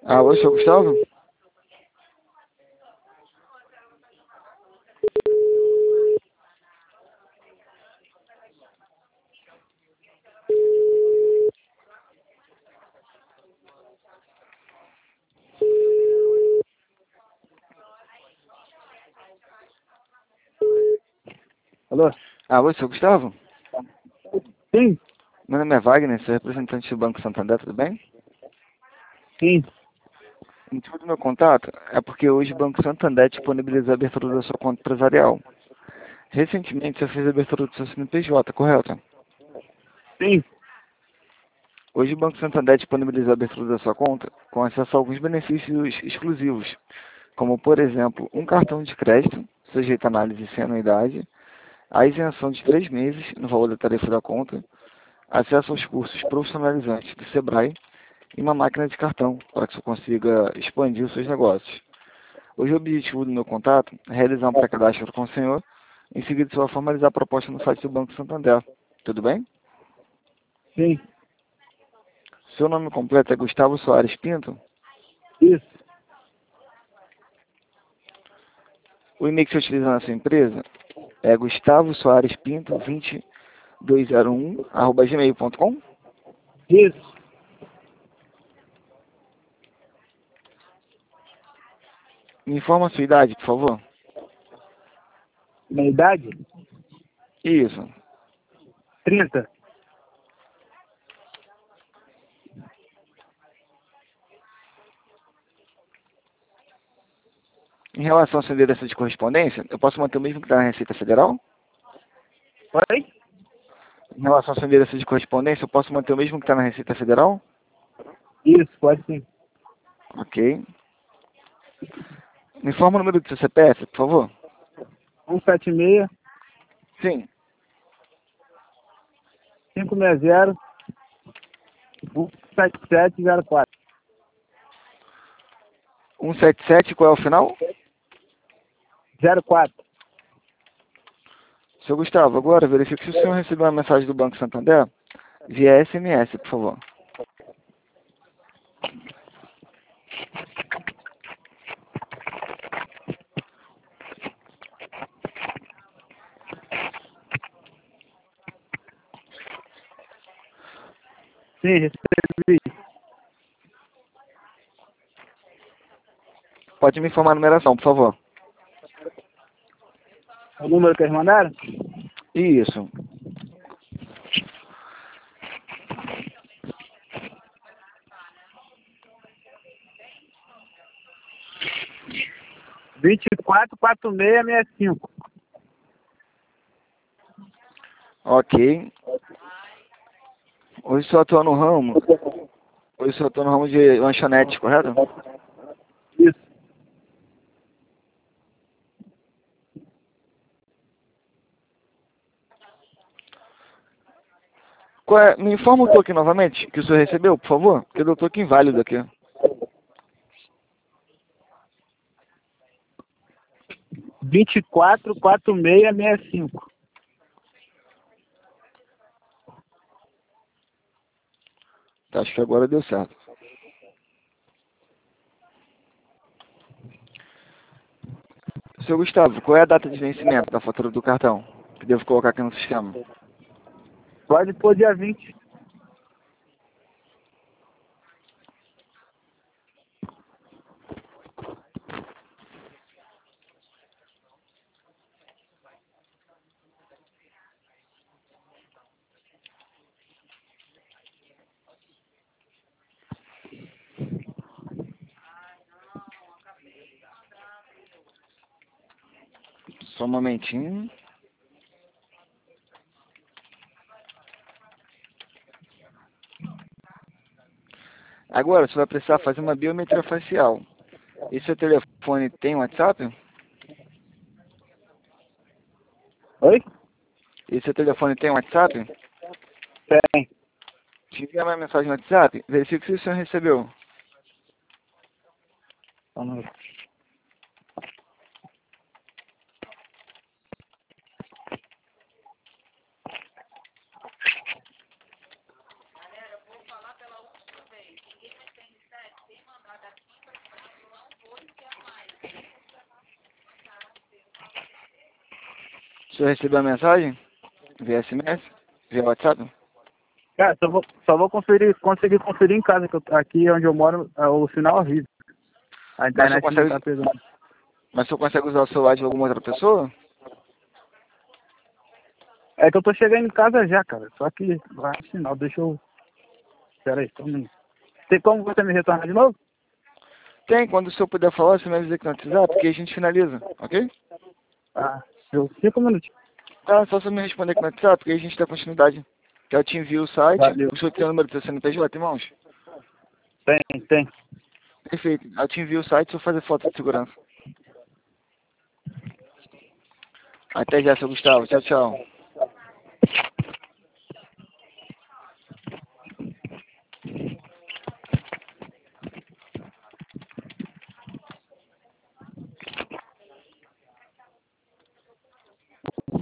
Alô, seu Gustavo? Alô? Alô, seu Gustavo? Sim, Meu nome é Wagner, sou representante do Banco Santander, tudo bem? sim. O motivo do meu contato é porque hoje o Banco Santander disponibilizou a abertura da sua conta empresarial. Recentemente você fez a abertura do seu CNPJ, correto? Sim. Hoje o Banco Santander disponibilizou a abertura da sua conta com acesso a alguns benefícios exclusivos, como, por exemplo, um cartão de crédito, sujeito a análise sem anuidade, a isenção de 3 meses no valor da tarifa da conta, acesso aos cursos profissionalizantes do Sebrae e uma máquina de cartão para que você consiga expandir os seus negócios. Hoje o objetivo do meu contato é realizar um pré-cadastro com o senhor, em seguida você vai formalizar a proposta no site do Banco Santander. Tudo bem? Sim. Seu nome completo é Gustavo Soares Pinto. Isso. O e-mail que você utiliza na sua empresa é gustavosoarespinto2201@gmail.com. Isso. Me informa a sua idade, por favor. Minha idade? Isso. 30. Em relação ao seu endereço de correspondência, eu posso manter o mesmo que está na Receita Federal? Oi? Em relação ao seu endereço de correspondência, eu posso manter o mesmo que está na Receita Federal? Isso, pode sim. Ok. Me informa o número do seu CPF, por favor. 176 Sim. 560 17704. 177, qual é o final? 04. Seu Gustavo, agora verifique se o senhor recebeu uma mensagem do Banco Santander via SMS, por favor. Sim, recebi. Pode me informar a numeração, por favor. O número que eles mandaram? Isso. 244665. Ok. Hoje só atua no ramo. Hoje só atua no ramo de lanchonete, correto? Isso. Me informa o token novamente que o senhor recebeu, por favor, porque eu dou token inválido aqui. 244665. Tá, acho que agora deu certo. Seu Gustavo, qual é a data de vencimento da fatura do cartão? Que devo colocar aqui no sistema. Pode pôr dia 20. Só um momentinho. Agora, você vai precisar fazer uma biometria facial. E seu telefone tem WhatsApp? Oi? E seu telefone tem WhatsApp? Tem. Te enviar uma mensagem no WhatsApp, verifique se o senhor recebeu. O senhor recebeu a mensagem? Via SMS? Via WhatsApp? Cara, só vou conseguir conferir em casa, que aqui onde eu moro o sinal é horrível. A internet não tá pegando. Mas o senhor consegue usar o celular de alguma outra pessoa? É que eu tô chegando em casa já, cara. Só que vai no sinal, deixa eu... Pera aí, tem como você me retornar de novo? Tem, quando o senhor puder falar, você me avisa aqui no WhatsApp, porque a gente finaliza, ok? Ah, 5 minutos. Tá, só você me responder aqui no WhatsApp, porque a gente dá continuidade. Que eu te envio o site, Valeu. o senhor tem o número do seu CNPJ, irmãos? Tem. Perfeito, eu te envio o site e vou fazer foto de segurança. Até já, seu Gustavo. Tchau, tchau.